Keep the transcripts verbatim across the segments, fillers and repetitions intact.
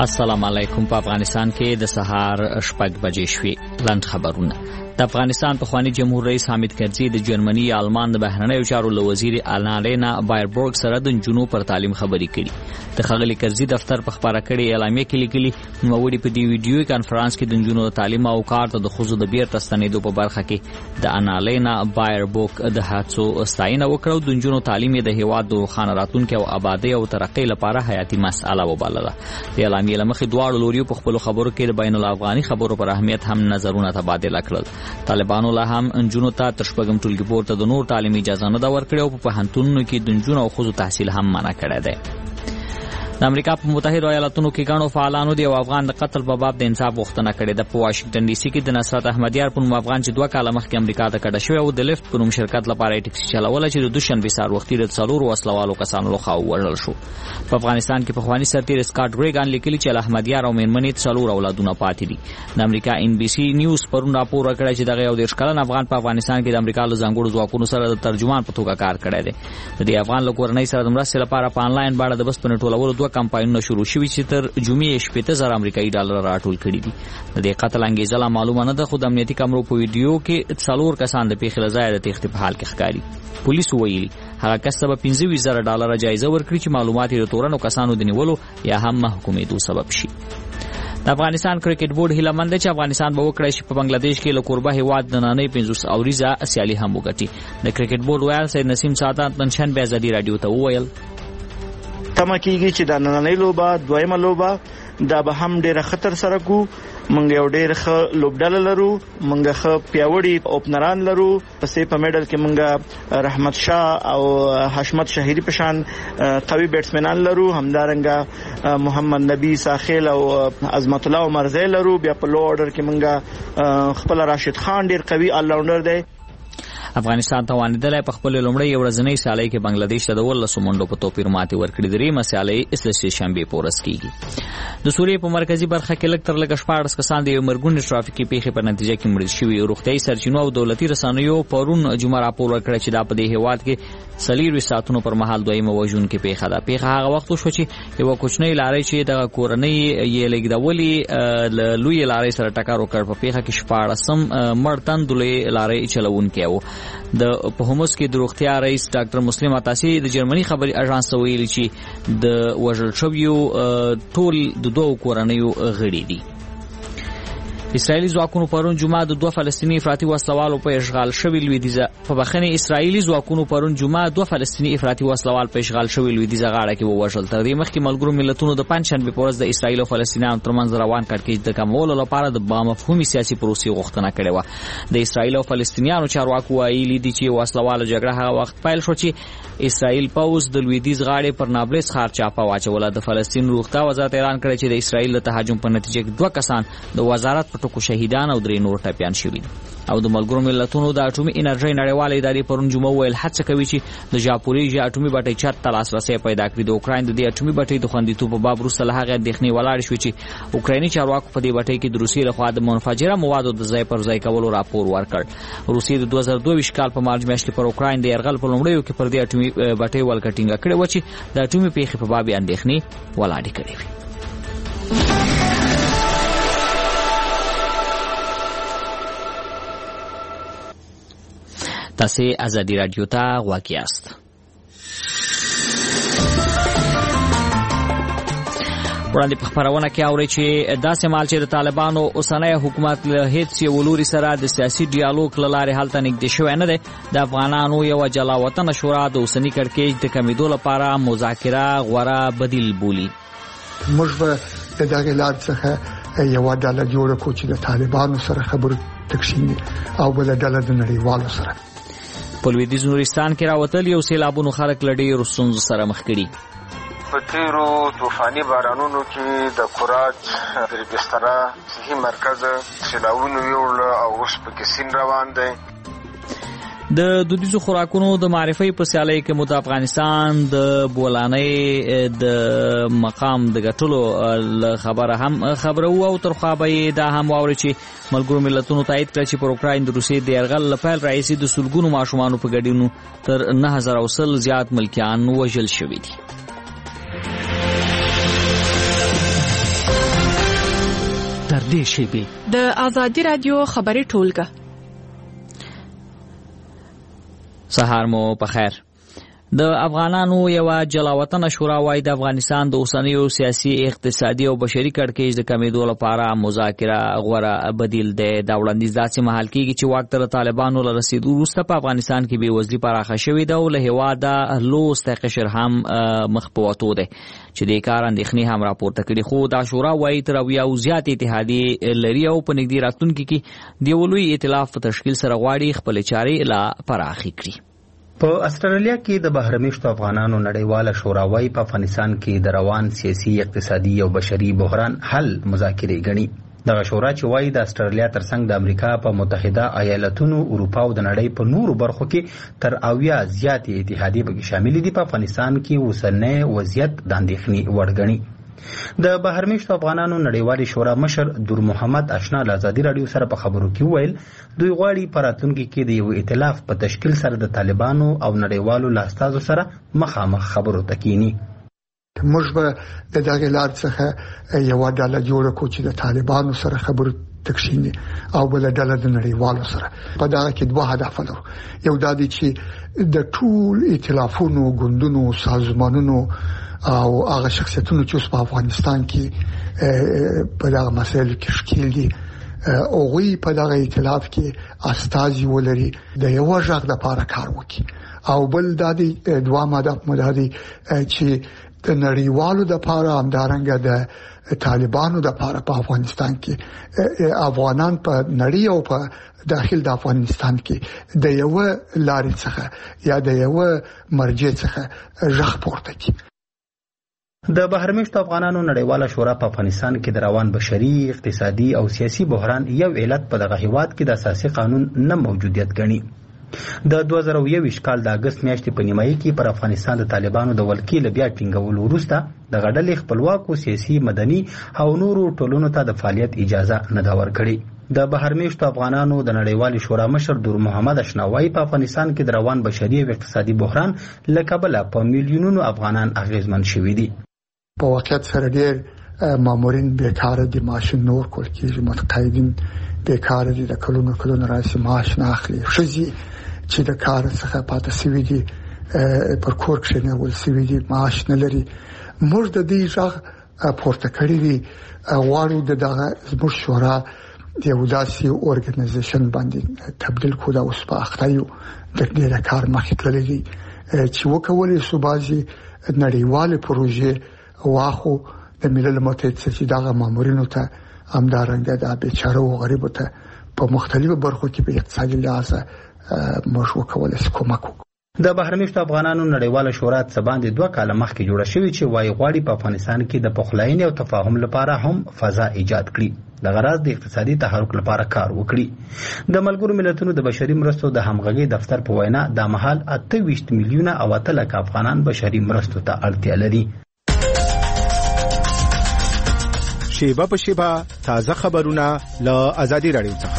السلام علیکم. په افغانستان کې د سهار شپږ بجې شوې. لاند خبرونه. د افغانستان پخوانی جمهور رئیس حامد کرزي د جرمني آلمان د بهرنیو چارو له وزیر آنالینا بایربورګ سره د جنوب پر تعلیم خبرې کړي. د خغلی کرزي دفتر په خبره کړي اعلامیه کې لیکلي نووړي په دی ویډیوي کانفرنس کې د جنوب تعلیم او کار ته د خصوصي د بیرته ستنېدو په برخه کې د آنالینا بایربورګ د هڅو ستاینه وکړه. د جنوب تعلیم د هیواد د روښانه راتلونکي او آبادی او ترقۍ لپاره حیاتي مسأله وبلله. د اعلامیه لمخې دواړو لوریو په خپل خبرو کې د بین الافغاني خبرو پر اهمیت هم نظرونه تبادله کړل. طالبانو لا هم انجونو ته تر شپږم ټولګي پورته د نور تعلیمي اجازه نه دا ورکړې او په پوهنتونونو کې د انجونو او ښځو تحصیل هم منع کړی دی. د امریکا په متحده ایالاتونو کې ګڼو فعالانو د افغان د قتل په باب د انصاف غوښتنه کړې ده. په واشنگټن ډي سي کې د نصرت احمدیار په نوم افغان چې دوه کاله مخکې امریکا ته کډه شوی او د لیفت په نوم شرکت لپاره ټیکسي چلوله چې د دوشنبه سهار وختي د څلورو وسلوالو کسانو لخوا ووژل شو. په افغانستان کې پخوانی سرتیر سکاټ ګریګان لیکلي چې احمدیار او میرمنې څلور اولادونه پاتې دي. د امریکا ان بي سي نیوز پرون راپور ورکړی چې دغه یو دیرش کلن افغان په افغانستان کې د امریکا له ځانګړو ځواکونو سره د ترجمان په توګه کار کړی دی. د دې افغان له کورنۍ سره د مرستې لپاره په انلاین باندې د بس په ټولولو دوه کمپاینونه شروع شوي چې تر جمعې شپږ زره امریکایي ډالر راټول کړي دي. د دې قتل انګیزه لا معلومه نه ده خو د امنیتي کمرو په ویډیو کې څلور کسان د پیښې له ځایه د تېښتې په حال کې ښکاري. پولیسو ویلي هغه کس ته به پنځه ویشت زره ډالر جایزه ورکړي چې معلومات یې د تورنو کسانو د نیولو یا هم محکومېدو سبب شي. د افغانستان کرکټ بورډ هیله مند دی چې افغانستان به وکړي چې په بنگلاديش کې له کوربه هیواد د نننۍ پنځوس اوریزه سیالي هم وګټي. د کرکټ بورډ ویان سید نسیم سعادت نن شنبه ازادي رادیو ته وویل تمه کیږي چې د نننۍ لوبه دویمه لوبه دا به هم ډېر خطر سره کو. مونږ یو ډېر ښه لوبډله لرو، مونږ ښه پیاوړي اوپنران لرو. پسې په میډل کې مونږ رحمت شاه او حشمت شهیری په شان قوي بیټسمنان لرو. همدارنګه محمد نبی ساخیل او عظمت الله عمرزی لرو. بیا په لو اورډر کې مونږ خپل راشد خان ډېر قوي آل راونډر دی. افغانستان ته واندلای په خپل لومړی ورځنی سیالي کې بنگلاديش ته د ولسو منډو په توپیر ماتې ورکړې. درې مسیالي اسلسي شنبه پورس کیږي. د سوریې په مرکزی برخه کې لږ تر لږه شپاړس کسان د مرګونې ټرافیکي پیښې په نتیجه کې مړ شوي. روغتیايي سرچینو او دولتي رسنیو پرون جمعه راپور ورکړ چې دا په دې هیواد کې څلور ساعتونو پر مهال دویمه وژونکې پیښه ده. پیښه هغه وخت شو چې یو کوچنی لارې چې د کورنۍ یې لګیدولې لوی لارې سره ټکر وکړ. په پیښه کې شپاړسم مړتن دلې لارې چلوونکی و. د په همس کې د روغتیا رئیس ډاکټر مسلم عطاسي د جرمني خبري اژانس ویلي چې د وژل شویو ټول د دوه کورنیو غړي دي. اسرائیلی ځواکونو پرون جمعه د دوه فلسطیني افراطي وسلوالو په اشغال شوی لویدیزه په بخنه اسرائیلی ځواکونو پرون جمعه دوه فلسطیني افراطي وسلوال په اشغال شوی لویدیزه غاړه کې ووژل. تر دې مخکې ملګرو ملتونو د پنځشنبه په ورځ د اسرائیل او فلسطینیانو ترمنځ روان کړکېچ د کمولو لپاره د بامفهومي سیاسي پروسې غوښتنه کړې و. د اسرائیل او فلسطینیانو چارواکو ویلي دي چې وسلواله جګړه هغه وخت پیل شو چې اسرائیل پوز د لویدیز غاړې پر نابلس ښار چاپه واچوله. د فلسطین روغتیا وزارت اعلان کړی چې د اسرائیل د تهاجم په نتیجه کې دوه کسان د وزارت په ټکو شهیدان او درې نور ټپیان شوي. او د ملګرو ملتونو د اټومي انرژي نړیواله ادارې پرون جمعه ویل هڅه کوي چې د ژاپوریژیا اټومي بټۍ چت ته لاسرسي پیدا کړي. د اوکراین د دې اټومي بټۍ د خوندیتوب په باب وروسته له هغه اندېښنې ولاړې شوې چې اوکرایني چارواکو په دې بټۍ کې د روسیې لخوا د منفجره موادو د ځای پر ځای کولو راپور ورکړ. روسیې د دوه زره دوه ویشت کال په مارچ میاشت کې پر اوکراین د یرغل په لومړیو کې پر دې اټومي بټۍ ولکټینګه کړې و چې د اټومي پیښې په باب اندېښنې ولاړې کړې وي. تاسو ازادي رادیو ته غواړئ یاست. وړاندې په خبرونه کې اوري چې داسې مال چې د طالبانو اوسنۍ حکومت له هیڅ یو لوري سره د سیاسي ډیالوګ لاره حل ته نږدې شوی نه دی. د افغانانو یو جلا وطن شورا د اوسنۍ کړکېچ د کمیدو لپاره مذاکره غوره بدیل بولي. موږ به د دغه لار څخه یو ډله جوړ کړو چې د طالبانو سره خبرو تقسیم او بل ډله د نړیوالو سره. په لویدیځ نورستان کې راوتل یو سیلابونو خلک لړۍ رسونز سره مخ کړي. په تیرو طوفاني بارانونو کې د کوراج د بستره صحي مرکز سیلابونو یوړل او اوس په کې سین روان دی. د دودیزو خوراکونو د معرفي په سیالۍ کې مو د افغانستان د بولانۍ د مقام د ګټلو خبره هم خبره وو او تر خوا به دا هم واوري چې ملګرو ملتونو تایید کړ چې پر اوکراین د روسیې د یرغل لپاره رئیسي د سلګونو ماشومان په ګډینو تر نه هزار او سل زیات ملکیان وژل شوي دي. نږدې شیبې. د ازادي رادیو خبري ټولګه. سهار مو په خیر. د افغانانو یو جلاوطن شورا وايي د افغانستان د اوسنیو سیاسي اقتصادي او بشري کړکېچ د کمیدو لپاره مذاکره غوره بدیل دی. دا وړاندیز داسې مهال کېږي چې واک ته طالبانو له رسېدو وروسته په افغانستان کې بېوزلي پراخه شوې ده او له هېواده لوستی قشر هم مخ په وتو دی چې د کار اندېښنې هم راپورته کړي. خو دا شورا وايي تر اویاو زیات اتحادیې لري او په نږدې راتلونکي کې د یو لوی ائتلاف په تشکیل سره غواړي خپلې چارې لا پراخې کړي. په استرالیا کې د بهرمېشتو افغانانو نړیواله شورا وايي په افغانستان کې د روان سیاسي اقتصادي او بشري بحران حل مذاکرې ګڼي. دغه شورا چې وايي د استرالیا ترڅنګ د امریکا په متحده ایالتونو اروپا او د نړۍ په نورو برخو کې تر اویا زیاتې اتحادیې پکې شاملې دي، په افغانستان کې اوسنی وضعیت د اندېښنې وړ ګڼي. د بهرمېشتو افغانانو نړیوالې شورا مشر دور محمد اشنا له ازادي راډیو سره په خبرو کې وویل دوی غواړي په راتلونکي کې د یو ائتلاف په تشکیل سره د طالبانو او نړیوالو له استازو سره مخامخ خبرو ته کینی. موږ به د دغه لار څخه یو ډله جوړه کړو چې د طالبانو سره خبرو تکشینی او بل ډله د نړیوالو سره. په دغه کې دوه هدف لرو. یو دا دی چې د ټول ائتلافونو ګوندونو سازمانونو او هغه شخصیتونو چې په افغانستان کې په دغه مسایلو کې ښکیل دي او غوی په دغه ائتلاف کې استازي ولري د یو ځای لپاره کار وکړي. او بل د دې دوه ماده مداري چې د نړیوالو د لپاره همدارنګه د طالبانو د لپاره په افغانستان کې افغانان په نړۍ او په داخل د افغانستان کې د یو لارې څخه یا د یو مرجع څخه ژغ پورته کړي. د بهرمېشتو افغانانو نړیواله شورا په افغانستان کې د روان بشري اقتصادي او سیاسي بحران یو علت په دغه هیواد کې د اساسي قانون نه موجودیت ګڼي. د دوه زره یوویشت کال د اگست میاشتې په نیمایي کې پر افغانستان د طالبانو د ولکې له بیا ټینګولو وروسته دغه ډلې خپلواکو سیاسي مدني او نورو ټولنو ته د فعالیت اجازه نه ده ورکړې. د بهرمېشتو افغانانو د نړیوالې شورا مشر دور محمد اشنا وايي په افغانستان کې د روان بشري او اقتصادي بحران له کبله په میلیونونو افغانان اغېزمن شوي دي. په واقعیت سره ډېر مامورین بیکاره دي، معاش نور کول کېږي، متقاعدین بیکاره دي، د کلونو کلونو راځي معاش نه اخلي. ښځې چې د کار څخه پاتې شوي دي پر کور کښېنول شوي دي، معاش نه لري. موږ د دې غږ پورته کړی دی. غواړو د دغه زموږ شورا د یو داسې اورګنایزیشن باندې تبدیل کړو. دا اوس په اخته یو د ډېره کار مخکې تللی دی چې وکولی شو بعضې نړیوالې پروژې واخو د ملل متحد څخه دغه مامورینو ته همدارنګه د بیچاره او غریبو ته په مختلفو برخو کې په اقتصادي لحاظ موږ وکولای شو کومک وکړو. د بهرمېشتو افغانانو نړیواله شورا څه باندې دوه کاله مخکې جوړه شوې چې وايي غواړي په افغانستان کې د پخلاینې او تفاهم لپاره هم فضا ایجاد کړي، د غرض د اقتصادي تحرک لپاره کار وکړي. د ملګرو ملتونو د بشري مرستو د همغږي دفتر په وینا د مهال اته ویشت میلیونه او اته لک افغانان بشري مرستو ته اړتیا لري. شیبه په شیبه تازه خبرونه له ازادي راډیو څخه.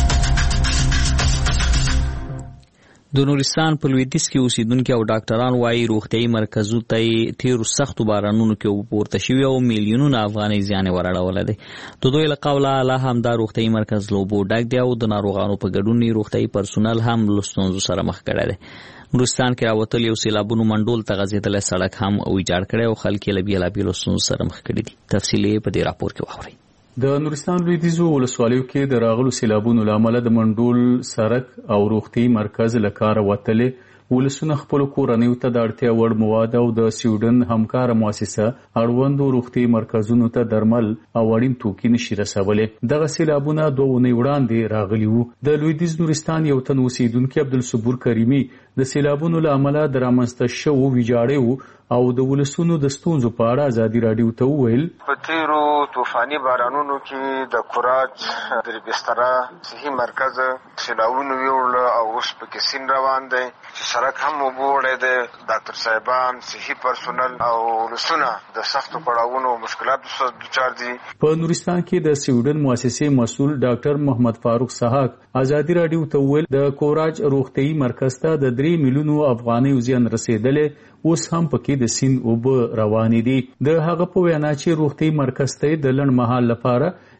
د نورستان په لویدیځ کې اوسیدونکي او ډاکټران وايي روغتیايي مرکزو ته تیرو سختو بارانونو کې پورته شوي او میلیونونه افغانۍ زیان یې وراړولی دی. د دوی له قوله لا هم دا روغتیايي مرکز له اوبو ډک دی او د ناروغانو په ګډون روغتیايي پرسونل هم له ستونزو سره مخ کړی دی. نورستان کې راوتلي یو سیلابونو منډول ته غځېدلی سړک هم ویجاړ کړی او خلک یې له بېلابېلو ستونزو سره مخ کړي دي. تفصیل یې په دې راپور کې واورئ. د نورستان لویدیځو ولسوالیو کې د راغلو سیلابونو له امله د منډول سړک او روغتیايي مرکز له کاره وتلې ولسونه خپلو کورنیو ته د اړتیا وړ مواد او د سویډن همکاره مؤسسه اړوندو روغتیايي مرکزونو ته درمل او اړین توکي نشي رسولی. دغه سیلابونه دوه اونۍ وړاندې راغلي وو. د لویدیځ نورستان یو تن اوسیدونکي عبدالصبور کریمي د سیلابونو له امله د رامنځته شوو ویجاړیو او د ولسونو د ستونزو په اړه ازادي راډیو ته وویل په تیرو طوفاني بارانونو کې د کوراج د بستره صحي مرکز سیلابونو ویوړل او اوس پکې سین روان دی چې سړک هم وبوړی دی. ډاکټر صاحبان صحي پرسونل او ولسونه د سختو پړاوونو او مشکلاتو سره دوچار دي. په نورستان کې د سویډن مؤسسې مسؤل ډاکټر محمد فاروق سحاق ازادي راډیو ته وویل د کوراج روغتیايي مرکز ته د درې میلیونو افغانۍ زیان رسېدلې، اوس هم پکې د سین اوبه روانې دي. د هغه په وینا چې روغتیايي مرکز ته د لنډ مهال لپاره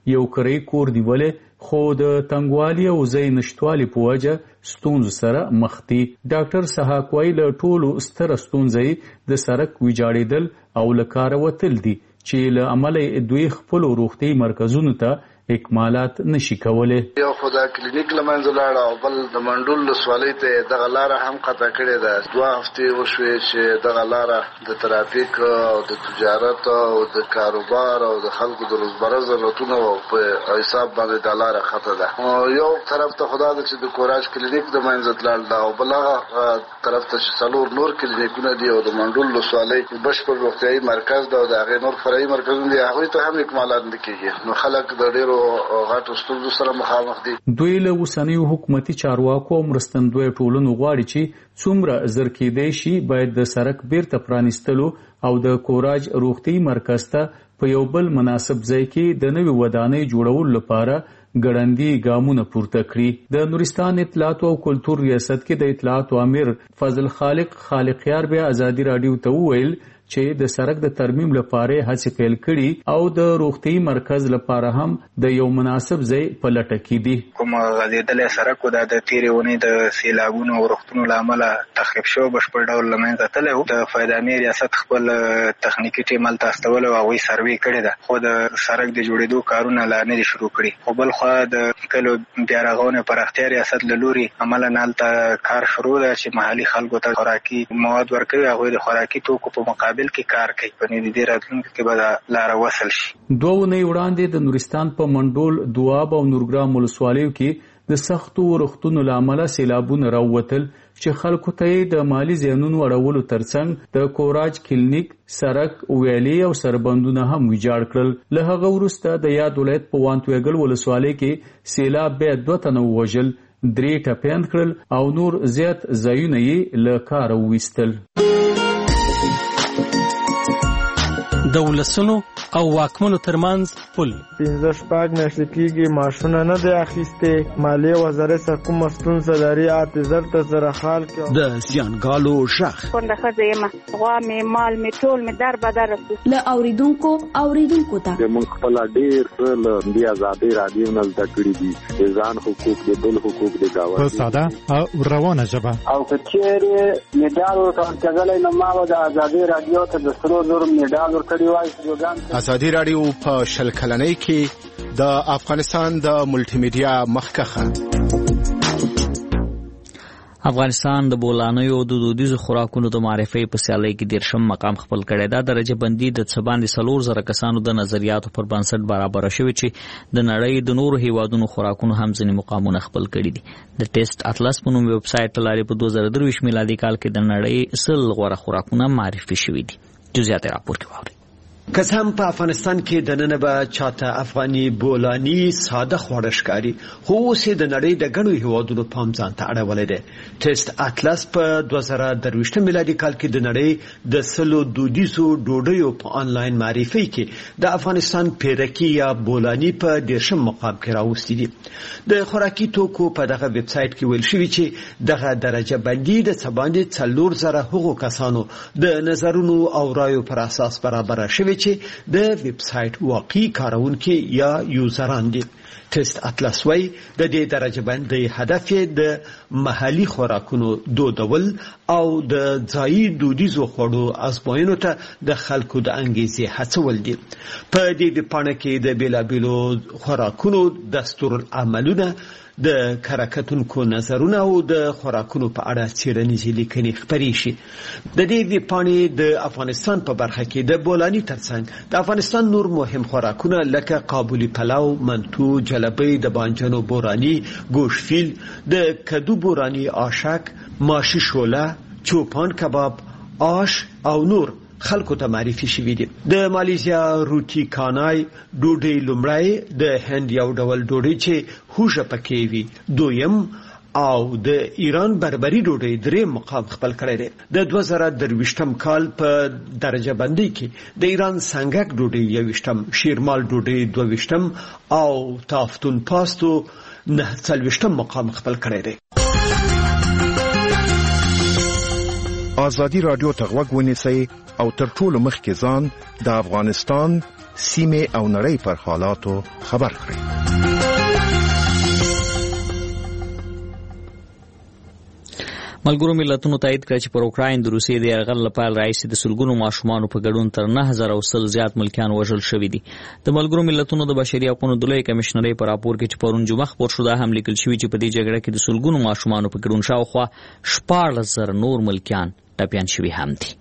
یو کری کور دیولې خو د تنګوالي او ځای نشټوالي په وجه ستونزو سره مخ دي. ډاکټر سحاق وایي له ټولو ستره ستونزې د سړک ویجاړېدل او له کاره وتل دي چې له امله دوی خپلو روغتیایي مرکزونو ته اکمالات نشي کولای. یو خو دا کلینیک له منځه لاړه او بل د منډول ولسوالۍ ته دغه لاره هم قطع کړې ده. دوه هفتې وشوې چې دغه لاره د ترافیک او د تجارت او د کاروبار او د خلکو د روزمره ضرورتونو په حساب باندې دا لاره خطه ده. یو طرف ته خدا د چې د کوراج کلینیک د منځه تلل ده او بل هغه طرف ته چې څلور نور کلینیکونه دي او د منډول ولسوالۍ بشپړ روغتیایي مرکز ده او د هغې نور فرعي مرکزونه دي، هغوی ته هم اکمالات نه کېږي. نو خلک د ډېرو غاټو ستونزو سره مخامخ دي. دوی له اوسنیو حکومتي چارواکو او مرستندویه ټولنو غواړي چې څومره زر کېدای شي باید د سړک بیرته پرانیستلو او د کوراج روغتیایي مرکز ته په یو بل مناسب ځای کې د نوې ودانۍ جوړولو لپاره ګړندي ګامونه پورته کړي. د نورستان اطلاعات او کلتور ریاست کې د اطلاعات امیر فضل خالق خالقیار بیا ازادي رادیو ته وویل چې د سړک د ترمیم لپاره هڅې پیل کړي او د روغتیایي مرکز لپاره هم د یو مناسب ځای په لټه کې دي. کوم غځېدلی سړک و دا د تېرې اونۍ د سیلابونو او روغتونو له امله تخریب شو، بشپړ ډول له منځه تللی و. د فایدامي ریاست خپل تخنیکي ټیم هلته استولی و، هغوی سروې کړې ده، خو د سړک د جوړېدو کارونه لا نه دي شروع کړي. خو بل خوا د کلو بیا رغونې پراختیا ریاست له لورې عملاً هلته کار شروع ده چې محلي خلکو ته خوراکي مواد ورکوي، هغوی د خوراکي توکو په مقابل کې کار کوي. په نږدې راتلونکي کې به دا لاره وصل شي. دوه اونۍ وړاندې د نورستان په منډول، دواب او نورګرام ولسوالیو کې د سختو ورښتونو له امله سیلابونه راووتل چې خلکو ته یې د مالي زیانونو اړولو ترڅنګ د کوراج کلینیک، سړک، ویالې او سربندونه هم ویجاړ کړل. له هغه وروسته د یاد ولایت په وانتویګل ولسوالۍ کې سیلاب بیا دوه تنه ووژل، درې ټپیان کړل او نور زیات ځایونه یې له کاره وویستل. د ولسونو او واکمنو ترمنځ پل پنځه شپږ میاشتې کېږي معاشونه نه دی اخیستې. مالیې وزارت څخه کومه ستونزه لري اته زر ته زره خال کې د زیانګالو غږ کونډه ښځه یم، غوا مې مال مې ټول مې در بدر له اوریدونکو اوریدونکو ته موږ خپل ډېر څه له دې ازادۍ رادیو نه زده کړي دي، د ځان حقوق د بل حقوق د ګاونډي په ساده او روانه ژبه. او که چېرې مډال ورته کېدلی نو ما به د ازادۍ رادیو ته د سرو زرو مډال ورکړی وای. ازادي رادیو په شل کلنۍ کې د افغانستان د ملټي میډیا مخکخه. افغانستان د بولانیو د دودیزو خوراکونو د معرفي په سیالۍ کې دیرشم مقام خپل کړی دا. درجه بندي د څه باندې څلور زره کسانو د نظریاتو پر بنسټ برابر شوی چې د نړۍ د نورو هیوادونو خوراکونو هم ځینې مقامونه خپل کړي دي. د ټیسټ اطلس په نوم ویب سایټ لارې په دوه زره درویشت میلادي کال کې د نړۍ سل غوره خوراکونه معرفي شوي دي. جزئیات راپور کې واورئ. که څه هم په افغانستان کې د نن به چاته افغاني بولاني ساده خواړه ښکاري، خو اوس د نړۍ د ګڼو هیوادونو پام ځان ته اړولی دی. ټیسټ اطلس په دوه زره درویشت میلادي کال کې د نړۍ د سلو دودیزو ډوډیو په آنلاین معرفي کې د افغانستان پیرکي یا بولاني په دیرشم مقام کې راوستي دي. د خوراکي توکو په دغه ویب سایټ کې ویل شوي چې دغه درجه بندي د څه باندې څلور زره هغو کسانو د نظرونو او رایو پر اساس برابر شوي چې د ویب سایټ واقعي کارونکي یا یوزران دي. ټیسټ اطلس وايي د دې درجه بندۍ هدف د محلي خوراکونو دودول او د ځایي دودیزو خوړو ازموینو ته د خلکو د انګیزې هڅول دي. په دې ویبپاڼه کې د بیلابیلو خوراکونو دستورالعملونه، د کارکتونکو نظرونه او د خوراکونو په اړه څېړنیزې لیکنې خپرې شي. د دې ویبپاڼې د افغانستان په برخه کې د بولاني ترڅنګ د افغانستان نور مهم خوراکونه لکه قابلي پلو، منتو، جلبۍ، د بانجانو بوراني، ګوشفیل، د کدو بوراني، آشک، ماشي شوله، چوپان کباب، آش او نور خلکو ته معرفي شوي دي. د مالیزیا روټي کانای ډوډۍ لومړی، د هند یو ډول ډوډۍ چې هوږه پکې وي دویم، او د ایران بربري ډوډۍ دریم مقام خپل کړی دی. د دوه زره درویشتم کال په درجه بندۍ کې د ایران سنګک ډوډۍ یویشتم، شیرمال ډوډۍ دوهویشتم او تافتون پاستو نه څلویشتم مقام خپل کړی دی. ازادي رادیو ته غوږ ونیسئ او تر ټولو مخکې ځان د افغانستان سیمه او نړۍ پر حالاتو خبر کړي. ملګرو ملتونو تایید کړ چې پر اوکراین د روسیې د یرغل لپاره راځي د سلګونو ماشومان په ګډون تر نه هزار او سل زیات ملکیان وژل شوي دي. د ملګرو ملتونو د بشري حقوقو د لوی کمشنرۍ پر راپور کې چې پرون جمعه خبر شو دا هم لیکل شوی چې په دې جګړه کې د سلګونو ماشومان په ګډون شاوخوا شپاړس زره نور ملکیان ټپيان شوي هم دي.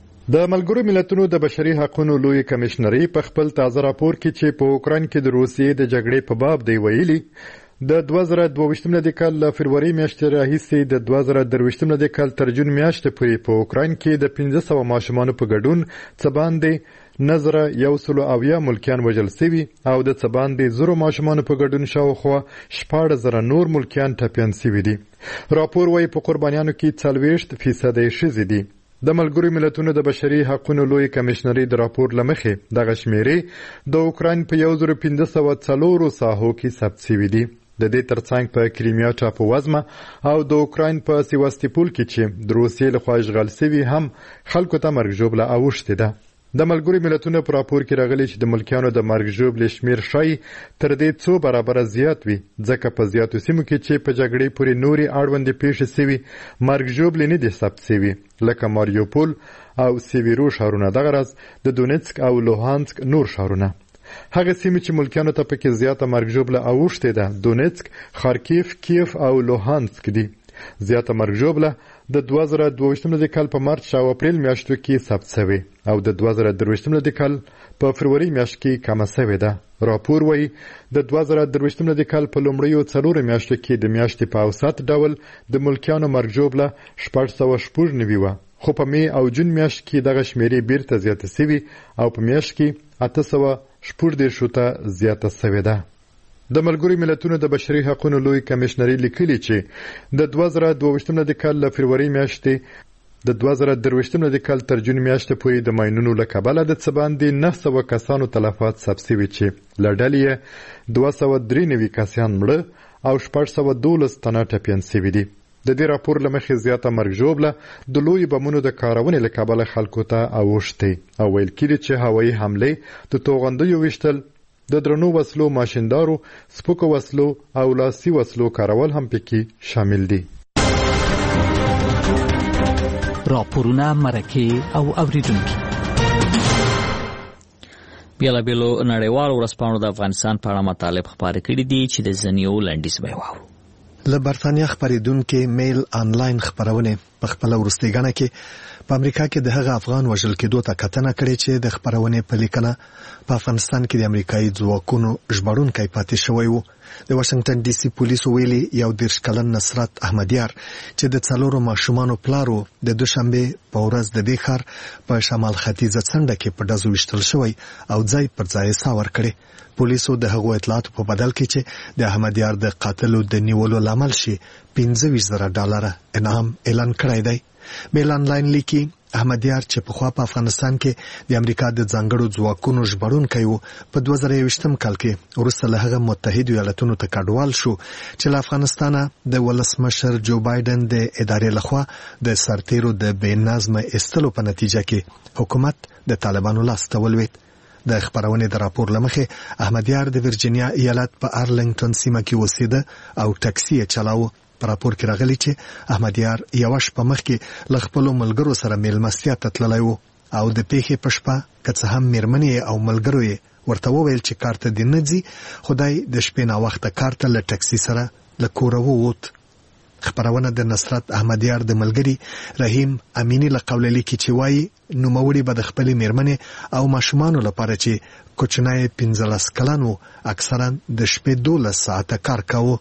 د ملګرو ملتونو د بشري حقوقو لوی کمشنرۍ په خپل تازه راپور کې چې په اوکراین کې د روسیې د جګړې په باب دی ویلي د دوه زره دوه ویشت د کال له فروری میاشتې راهیسې د دوه زره درې ویشت د کال تر جون میاشتې پورې په اوکراین کې د پنځه سوه ماشومانو په ګډون څه باندې نظر یو سل اویا ملکیان وژل شوي او د څه باندې زرو ماشومانو په ګډون شاوخوا شپاړس زره نور ملکیان ټپیان شوي دي. راپور وايي په قربانیانو کې څلوېښت فیصد یې ښځې دي. د ملګرو ملتونو د بشري حقوقو لوی کمشنرۍ د راپور لمخې دغه شمیرې د اوکراین په یو زر پنځه سوه څلورو ساحو کې ثبت شوي دي. د دې ترڅنګ په کریمیا ټاپووزمه او د اوکراین په سیواستوپول کې چې د روسیې لخوا اشغال شوي هم خلکو ته مرګ ژوبله اوښتې ده. د ملګرو ملتونو په راپور کې راغلي چې د ملکیانو د مرګ ژوبلې شمیر ښایي تر دې څو برابره زیات وي ځکه په زیاتو سیمو کې چې په جګړې پورې نورې اړوندې پیښې شوي مرګ ژوبلې نه دي ثبت شوي لکه ماریوپول او سیویرو ښارونه، دغه راز د دونیتسک او لوهانسک نور ښارونه. هغه سیمې چې ملکیانو ته پکې زیاته مرګ ژوبله اوښتې ده دونیتسک، خارکیف، کیف او لوهانسک دي. زیاته مرګ ژوبله د دوه زره دوه ویشت د کال په مارچ او اپریل میاشتو کې ثبت شوې او د دوه زره درې ویشت د کال په فروری میاشت کې کمه شوې ده. راپور وايي د دوه زره درې ویشت د کال په لومړیو څلورو میاشتو کې د میاشتې په اوسط ډول د ملکیانو مرګ ژوبله شپږ سوه شپږ نوي وه، خو په می او جون میاشت کې دغه شمیرې بیرته زیاته شوي او په میاشت کې اته سوه شپږ دېرشو ته زیاته شوې ده. د ملګرو ملتونو د بشري حقوقو لوی کمشنرۍ لیکلي چې د دوه زره دوه ویشت د کال له فروری میاشتې د دوه زره درې ویشت د کال تر جون میاشتې پورې د ماینونو له کبله د څه باندې نه سوه کسانو تلفات ثبت شوي چې له ډلې یې دوه سوه درې نوي کسان مړه او شپږ سوه دولس تنه ټپیان شوي دي. د دې راپور له مخې زیاته مرګ ژوبله د لویو بمونو د کارونې له کبله خلکو ته اوښتې او ویل کېږي چې هوایي حملې د توغندیو ویشتل، د درنو وسلو ماشیندارو، سپکو وسلو او لاسي وسلو کارول هم پکې شامل دي. راپورونه، مرکې او اوریدونکي. بیلابیلو نړیوالو ورځپاڼو د افغانستان په اړه مطالب خپاره کړي دي چې د ځینو لنډیز به واورو. له برتانیا خپریدونکو میل آنلاین خبرونه په خپل ورستۍ غاڼه کې په امریکا کې د هغه افغان وژل کېدو ته کتنه کړې چې د خبرونه په لیکنه په افغانستان کې د امریکایي ځواکونو ژغورونکي پاتې شوی وو. د واشنگټن ډي سي پولیسو ویلي یو دېرش کلن نصرت احمدیار چې د څلورو ماشومانو پلارو د دوشنبه په ورځ د دې ښار په شمال ختیځه څنډه کې په ډزو وشتل شوی او ځای پر ځای ساور کړي. پولیسو د هغو اطلاعاتو په بدل کې چې د احمدیار د قاتلو د نیولو لامل شي پنځه ویشت زره ډالر انعام اعلان کړی دی. میل آنلاین لیکي احمدیار چې په خوا په افغانستان کې د امریکا د ځانګړو ځواکونو ژغورونکی وو په دوه زره یوویشتم کال کې وروسته له هغه متحدو ایالتونو ته کډوال شو چې له افغانستانه د ولسمشر جو بایدن د ادارې لخوا د سرتیرو د بې نظمه ایستلو په نتیجه کې حکومت د طالبانو لاس ته ولوېد. د خبرونې د راپور لمخې احمدیار د ورجینیا ایالت په ارلنګټن سیمه کې اوسېده او ټکسي یې چلاوه. په راپور کې راغلی چې احمدیار یوه شپه مخکې له خپلو ملګرو سره میلمستیا ته تللی و او د پیښې په شپه که څه هم میرمنې او ملګرو یې ورته وویل چې کار ته دې نه ځي، خدای د شپې ناوخته کار ته له ټکسي سره له کوره ووت. خبرونه د نصرت احمدیار د ملګري رحیم امینی له قوله لیکي چې وایي نوموړي به د خپلې میرمنې او ماشومانو لپاره چې کوچنی پنځلس کلن و اکثرا د شپې دولس ساعته کار کاوه.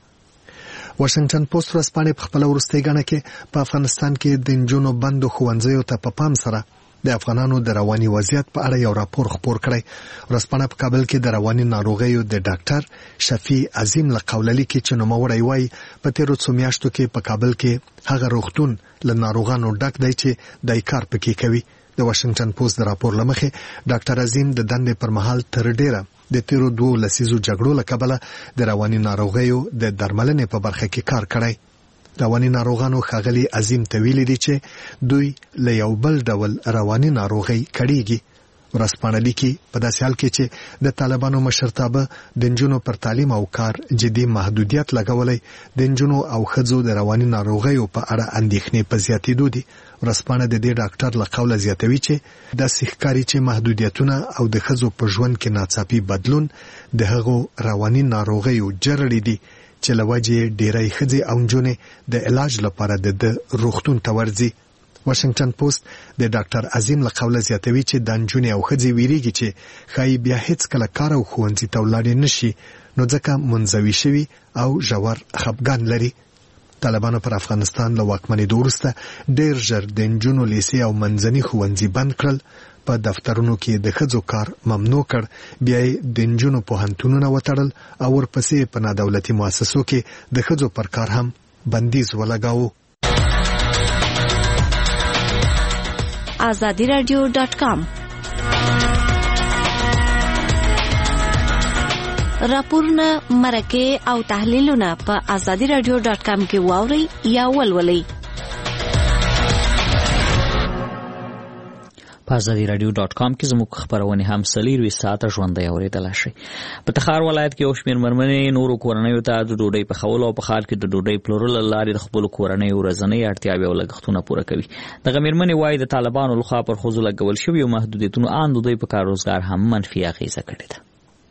واشنگټن پوسټ ورځپاڼې په خپل ورستۍ غاڼه کې په افغانستان کې د نجونو بندو ښوونځیو ته په پام سره د افغانانو د رواني وضعیت په اړه یو راپور خپور کړی. ورځپاڼه په کابل کې د رواني ناروغیو د ډاکټر شفیع عظیم له قوله لیکي چې نوموړی وایي په تیرو څو میاشتو کې په کابل کې هغه روغتون له ناروغانو ډک دی چې دای کار پکې کوي. د واشنگټن پوسټ د راپور لمخې ډاکټر عظیم د دندې پر مهال تر ډیره د تیرو دوه لسیزو جګړو له کبله د رواني ناروغیو د درملنې په برخه کې کار کړی. رواني ناروغانو ښاغلي عظیم ته ویلي دي چې دوی له یو بل ډول رواني ناروغۍ کړیږي. ورسپانه لیکي په داسې حال کې چې د طالبانو مشرتابه د نجونو پر تعلیم او کار جدي محدودیت لګولای د نجونو او ښځو د رواني ناروغیو په اړه اندېښنې په زیاتېدو دي. ورسپانه د دې ډاکټر له قوله زیاتوي چې داسې ښکاري چې محدودیتونه او د ښځو په ژوند کې ناڅاپي بدلون د هغو رواني ناروغیو جرړې دي چې له وجې ډېری ښځې او نجونې د علاج لپاره د روغتون ته ورځي. واشنگټن پوسټ د ډاکټر عظیم له قوله زیاتوي چې د نجونې او ښځې ویریږي چې ښایي بیا هیڅ کله کار او ښوونځي ته ولاړې نشي، نو ځکه منزوي شوي او ژور خفګان لري. طالبانو پر افغانستان له واکمنېدو وروسته ډېر ژر د نجونو لیسې او منځني ښوونځي بند کړل، په دفترونو کې د ښځو کار ممنوع کړ، بیا یې د نجونو پوهنتونونه وتړل او ورپسې په نادولتي مؤسسو کې د ښځو پر کار هم بندیز ولګاوه. آزادی رادیو ډاټ کام راپورونه، مرکې او تحلیلونه په آزادی رادیو ډاټ کام کې واورئ یا ولولئ. په آزادی رادیو ډاټ کام کې زموږ خبرونه هم څلوروي ساعته ژوندۍ اورېدلای شئ. په تخار ولایت کې یو شمېر مېرمنې نورو کورنیو ته د ډوډۍ پخولو او په ښار کې د ډوډۍ پلورلو له لارې د خپلو کورنیو ورځنۍ اړتیاوې او لګښتونه پوره کوي. دغه مېرمنې وایي د طالبانو لخوا پر ښځو لګول شویو محدودیتونو ان د دوی په کار روزګار هم منفي اغېزه کړې ده.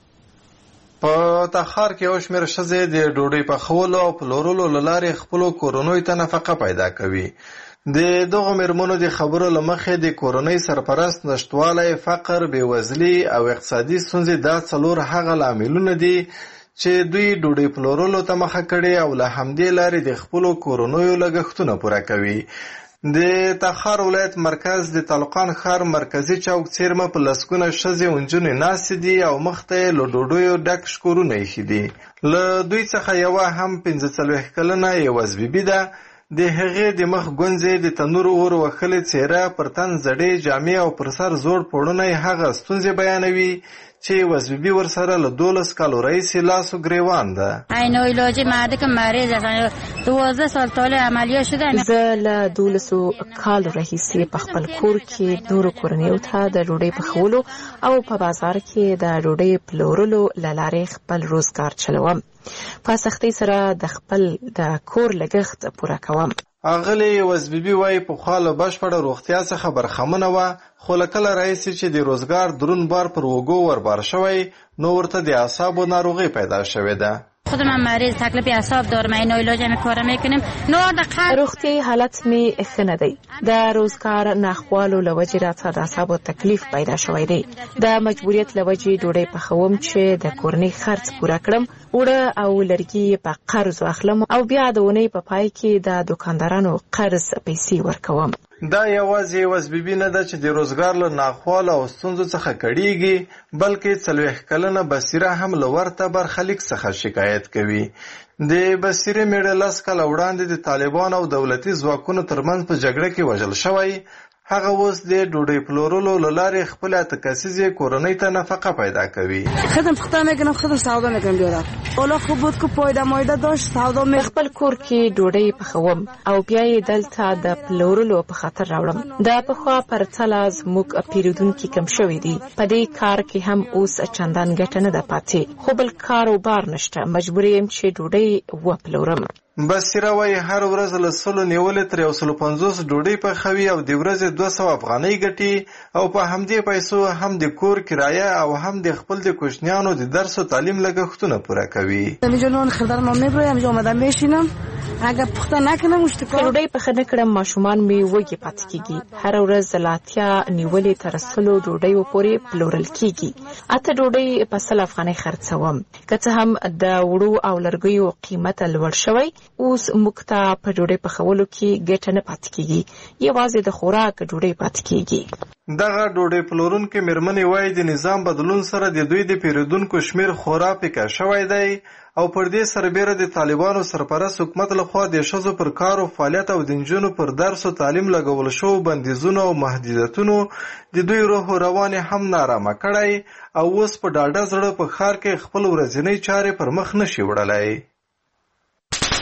په تخار کې یو شمېر ښځې د ډوډۍ پخولو او پلورلو له لارې خپلو کورنیو ته نفقه پیدا کوي. د دغه مېرمنو د خبرو له مخې د کورنۍ سرپرست نشټوالی، فقر، بېوزلي او اقتصادي ستونزې دا څلور هغه لاملونه دي چې دوی ډوډۍ پلورلو ته مخه کړي او له همدې لارې د خپلو کورنیو لګښتونه پوره کوي. د تخار ولایت مرکز د طالقان ښار مرکزي چوک څیرمه په لسګونه ښځې او نجونې ناستې دي او مخ ته یې له ډوډیو ډک شکورونه ایښي دي. له دوی څخه یوه هم پنځه څلوېښت کلنه یوه زبیبي ده. د هغې د مخ ګونځې د تنور اور وهلې څېره، پر تن زړې جامې او پر سر زوړ پوړنی هغه ستونزې بیانوي چې وزبیبی ورسره له دولس کالو راهیسې لاسو ګریوان ده. عین علاج مرد که مریض هستن دوازده سال طول عملیات شده. زه له دولسو کالو راهیسې په خپل کور کې نورو کورنیو ته د ډوډۍ پخولو او په بازار کې د ډوډۍ پلورلو له لارې خپل روزګار چلوم. په سختۍ سره د خپل د کور لګښت پوره کوم. اغلی وزبیبی وای په خاله بشپړه روغتیا څخه برخمنه و، خو لکه راځي چې د روزګار درون بار پر وګو وربار شوی، نو ورته د اعصابو ناروغي پیدا شوې ده. خود من مریض تکلیف اعصاب دارم، این علاج می کار میکنیم. نو د روغتي حالت می ښه نه دی. د روزګار ناخوالو له وجې راته د اعصابو تکلیف پیدا شوی دی. د مجبوریت له وجې ډوډۍ پخوم چې د کورنۍ خرڅ پوره کړم، اوړه او لرګي په قرض واخلم او بیا د اونۍ په پای کې د دکاندارانو قرض پیسې ورکوم. دا یوازې وزبیبي نه ده چې د روزګار له ناخوالو او ستونزو څخه کړیږي، بلکې څلوېښت کلنه بصیره هم له ورته برخلیک څخه شکایت کوي. د بصیرې میړه لس کاله وړاندې د طالبانو او دولتي ځواکونو ترمنځ په جګړه کې وژل شوی. هغه اوس د ډوډۍ پلورلو له لارې خپل اته کسیزې کورنۍ ته نفقه پیدا کوي. خودم پخته میکنم، خودم سودا میکنم بیارم. اولا خوب بود که پایده مایده داشت سودا می خپل کور کې ډوډۍ پخوم او بیا یې دلته د پلورلو په خاطر راوړم. دا پخوا پرتله زموږ پیرودونکي کم شوي دي. په دې کار کې هم اوس چندان ګټه نه ده پاتې، خو بل کاروبار نشته، مجبور یم چې ډوډۍ وپلورم. بصیره وایي هر ورځ له سلو نیولې تر یو سلو پنځوس ډوډۍ پخوي او د ورځې دوه سوه افغانۍ ګټي او په همدې پیسو هم د کور کرایه او هم د خپل د کوچنیانو د درس او تعلیم لګښتونه پوره کوي. همینجا نان خریدن ما میبرم، همینجا آمدم میشینم، اگه پخته نکنم مشتکار ډوډۍ پخه نه کړم ماشومان می وږي پاتې کیږي. هر ورځ له اتیا نیولې تر سلو ډوډۍ پورې پلورل کیږي. اته ډوډۍ په سل افغانۍ خرڅوم. که څه هم د وړو او لرګیو قیمت لوړ شوی، اوس موږ ته په ډوډۍ پخولو کې ګټه نه پاتې کیږي، یوازې د خوراک ډوډۍ پاتې کیږي. دغه ډوډۍ پلورونکې مېرمنې وایي د نظام بدلون سره د دوی د پیرودونکو شمیر خورا پیکه شوی دی او پر دې سربیره د طالبانو سرپرست حکومت لخوا د ښځو پر کار او فعالیت او د نجونو پر درس او تعلیم لګول شوو بندیزونو او محدودیتونو د دوی روح او روان هم نارامه کړی او اوس په ډاډه زړه په ښار کې خپل ورځنۍ چارې پر مخ نشي وړلی.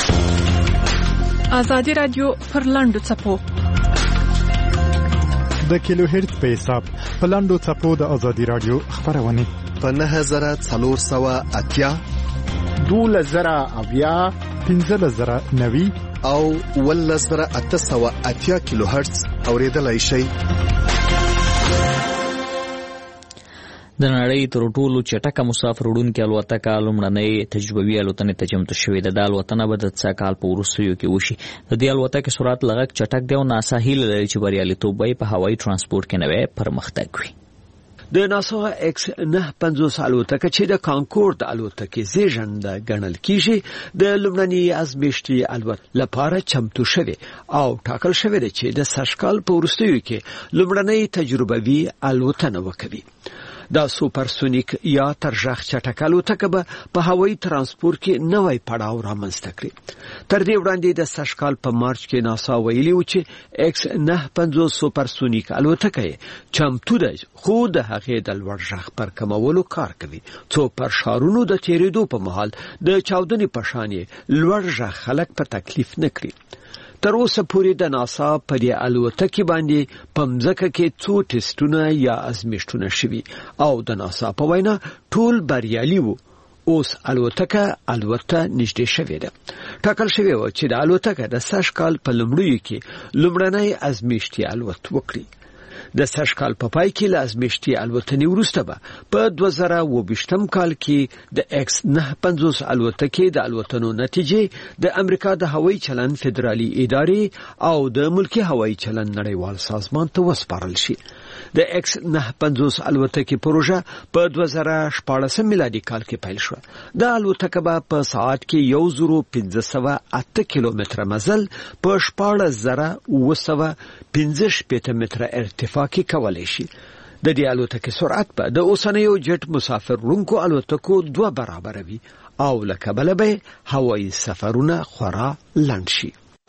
آزادی رادیو پر لاندو څپو. د کیلو هرت په حساب په لاندو څپو د ازادي رادیو خبرونه په نه زره څلور سوه اتیا دوله زره اویا پنځه زره نوي او ول زره اته سوه اتیا کیلو هرتز اوریدلای شي. د نړۍ تر ټولو چټکه مسافر وړونکې الوتکه لومړنۍ تجربوي الوتنې ته چمتو شوې ده. د الوتنه به د څه کال په وروستیو کې وشي. د دې الوتکې سرعت لږ چټک دی او ناسا هیله لري چې بریالیتوب به په هوایي ترانسپورت کې نوی پرمختګ وي. د ناسا ایکس نه پنځوس الوتکه چې د کانکورد الوتکې زیږنده ګڼل کیږي د لومړنۍ ازمیښتي الوت لپاره چمتو شوه او ټاکل شوی دی چې د سشکال په وروستیو کې لومړنۍ تجربوي الوتنه وکړي. دا سوپرسونیک یا ترجاخ چټک الوتکه به په هوایي ترانسپورت کې نوی پړاو رامنځته کړي. تر دې وړاندې د سشکال په مارچ کې ناسا ویلي و چې ایکس نه پنځوس سوپرسونیک الوتکه چمتو ده خو د هغې د لوړ غږ پر کمولو کار کوي څو پر شارونو د تیریدو په مهال د چاودنې په شان لوړ غږ خلک په تکلیف نه کړي. تر اوسه پورې د ناسا په دې الوتکې باندې په مځکه کې څو ټیسټونه یا ازمیښتونه شوي او د ناسا په وینا ټول بریالي وو. اوس الوتکه الوته نږدې شوې ده. ټاکل شوی و چې د الوتکه د سشکال په لومړیو کې لومړنۍ ازمیښتي الوت وکړي. د سشکال په پای کې لازمیشتي الوتنې وروسته به په دوه زره اووه کال کې د ایکس نه پنځوس الوتکې د الوتنو نتیجې د امریکا د هوایي چلند فدرالي ادارې او د ملکی هوایي چلند نړیوال سازمان ته وسپارل شي. د ایکس نه پنځوس الوتکې پروژه په دوه زره شپاړس میلادي کال کې پیل شو. د الوتکه به په ساعت کې یو زرو پنځه سوه اته کیلومتره مزل په شپاړس زره اوه سوه پنځه شپېته متره ارتفاع کې کولای شي. د دې الوتکې سرعت به د اوسنیو جټ مسافر وړونکو الوتکو دوه برابر وي او له کبله به هوایي سفرونه خورا لنډ شي.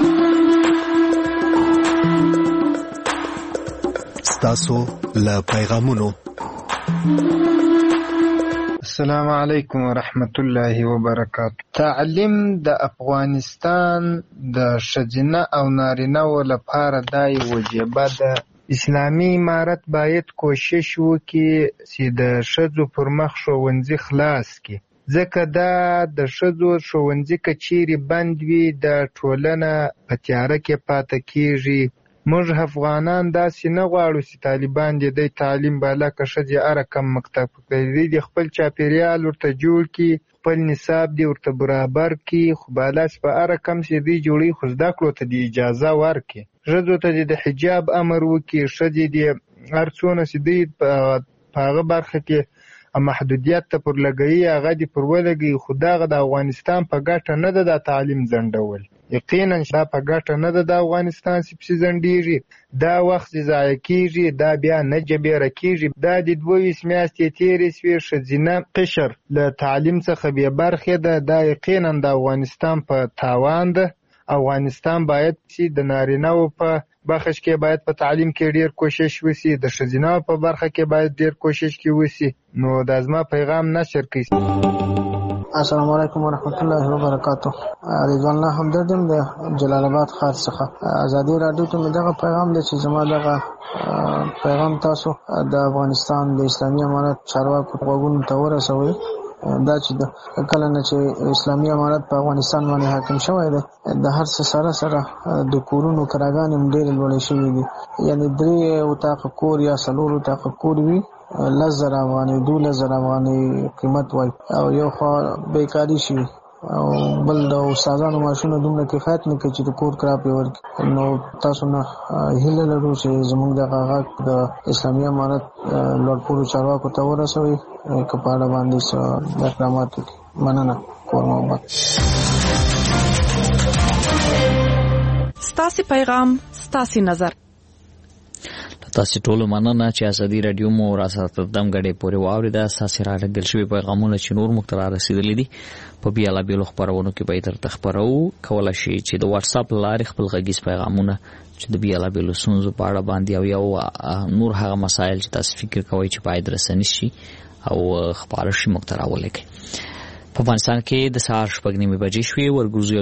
تاسو له پیغامونو. السلام علیکم ورحمت الله وبرکاته. تعلیم د افغانستان د ښځینه او نارینه و لپاره دا وجیبه ده. اسلامي امارت باید کوشش وکړي چې د ښځو پر مخ ښوونځي خلاص کړي، ځکه دا د ښځو ښوونځي که چیرې بند وي د ټولنه په تیاره کې پاتې کیږي. موږ افغانان داسې نه غواړو چې طالبان دې دی تعلیم بالا که ښځې هره کم مکتب کوي د خپل چاپیریال ورته جوړ کړي، خپل نصاب دې ورته برابر کړي، خو بالا چې په هره کم چې دوی جوړوي خو زده کړو ته دې اجازه ورکړي. ښځو ته دې د حجاب امر وکړي، ښځې دې هر څونه چې دوی په هغه برخه کې محدودیت ته پر لګوي هغه دې پر ولګوي. خو دغه د افغانستان په ګټه نه ده دا تعلیم ځنډول، یقینا دا په ګټه نه ده د افغانستان چې پسې ځنډېږي، دا وخت چې ضایع کېږي دا بیا نه جبیره کېږي. دا د دوه میاشتې تېرې شوې ښځینه قشر له تعلیم څخه بې برخې ده، دا یقینا د افغانستان په تاوان ده. افغانستان باید چې د نارینه‌و په بخش کې باید په تعلیم کې ډیر کوشش وسی، د ښځینه په برخه کې باید ډیر کوشش کې وسی. نو دا زما پیغام نشر کړئ. السلام علیکم ورحمت الله وبرکاته. رضوان الله همدردم د جلال آباد ښار څخه. ازادي رادیو ته مې دغه پیغام دی چې زما دغه پیغام تاسو د افغانستان د اسلامي امارت چارواکو غوږونو ته ورسوئ. دا چې د کله نه چې اسلامي امارت په افغانستان باندې حاکم شوی دی د هر څه سره سره د کورونو کراګانې هم ډېرې لوړې شوي دي، یعنې درې اتاقه کور یا څلور اتاقه کور وي لس زره افغانۍ دولس زره افغانۍ قیمت وایي او یو خوا بیکاري شوي او بل د استادانو معاشونه دومره کفایت نه کوي چې د کور کرا پرې ورکړي. نو تاسو نه هیله لرو چې زموږ دغه غږ د اسلامي امارت لوړپوړو چارواکو ته ورسوئ که په اړه باندې څه اقدامات وکړي. مننه. کور محمد. ستاسې پیغام ستاسې نظر. تاسو ټول مننه چې ازادي رادیو مو را سره تر دم غړې پورې واوریده. تاسو را لګل شوی پیغامونه چې نور مختار رسیدلې دي په بیا لا بیلو خبرونو کې به تر تخبرو کولای شي چې د واتس اپ لارې خپل غږیز پیغامونه چې د بیا لا بیلو سنځو په اړه باندې او یو نور هغه مسایل چې تاسو فکر کوئ چې باید رسنی شي او خبر شي مختار ولکه. په افغانستان کې د سهار شپږ نیمې بجې شوې ورګوزو